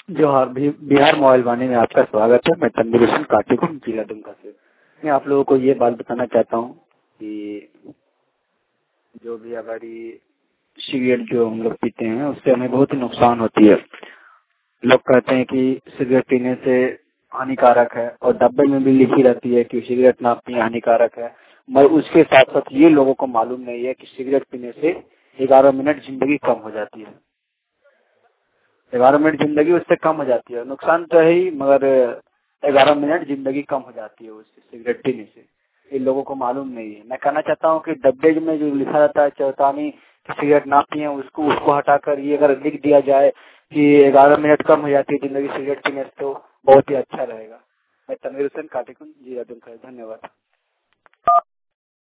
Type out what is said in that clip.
जोहार बिहार मोबाइल वाणी में आपका स्वागत है। मैं तनवीर हुसैन काटीकुंड जिला दुमका से। मैं आप लोगों को ये बात बताना चाहता हूँ कि जो भी हमारी सिगरेट जो हम लोग पीते हैं उससे हमें बहुत ही नुकसान होती है। लोग कहते हैं कि सिगरेट पीने से हानिकारक है और डब्बे में भी लिखी रहती है कि सिगरेट ना पिए हानिकारक है, मगर उसके साथ साथ ये लोगों को मालूम नहीं है कि सिगरेट पीने से 11 मिनट जिंदगी कम हो जाती है। 11 मिनट जिंदगी उससे कम हो जाती है। नुकसान तो है ही, मगर 11 मिनट जिंदगी कम हो जाती है उससे, सिगरेट पीने से। ये लोगों को मालूम नहीं है। मैं कहना चाहता हूँ कि डब्बे में जो लिखा रहता है चेतावनी कि सिगरेट ना पिए, उसको हटाकर ये अगर लिख दिया जाए कि 11 मिनट कम हो जाती है जिंदगी सिगरेट पीने से, तो बहुत ही अच्छा रहेगा। मैं तनवीर हुसैन काटीकुंड जिला दुमका। धन्यवाद।